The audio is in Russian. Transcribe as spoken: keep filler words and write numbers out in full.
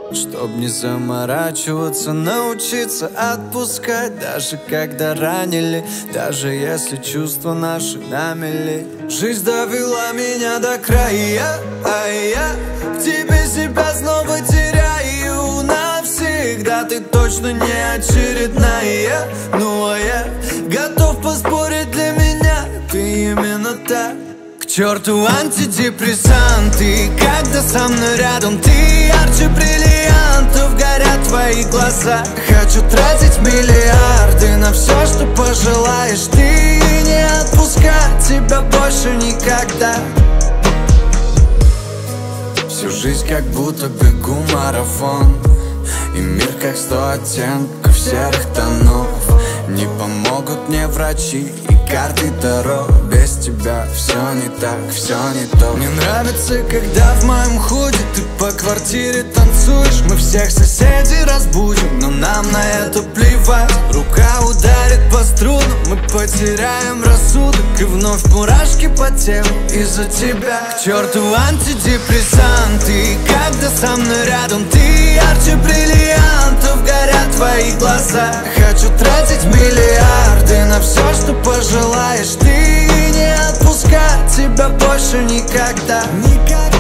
Чтоб не заморачиваться, научиться отпускать, даже когда ранили, даже если чувства наши на мели. Жизнь довела меня до края, а я в тебе себя снова теряю навсегда. Ты точно не очередная, ну а я готов поспорить, для меня ты именно так. К черту антидепрессанты, когда со мной рядом ты ярче бриллиантов, горят твои глаза. Хочу тратить миллиарды на все, что пожелаешь ты, и не отпускать тебя больше никогда. Всю жизнь как будто бегу марафон, и мир как сто оттенков серых тонов. Не помогут мне врачи и карты Таро. Без тебя все не так, все не то. Мне нравится, когда в моем худи ты по квартире танцуешь. Мы всех соседей разбудим, но нам на это плевать. Рука ударит по струнам, мы потеряем рассудок, и вновь мурашки по телу из-за тебя. К черту антидепрессанты, когда со мной рядом ты ярче бриллиантов, горят твои глаза. Хочу тратить миллиарды на все, что пожелаешь ты, и не отпускать тебя больше никогда. Никогда.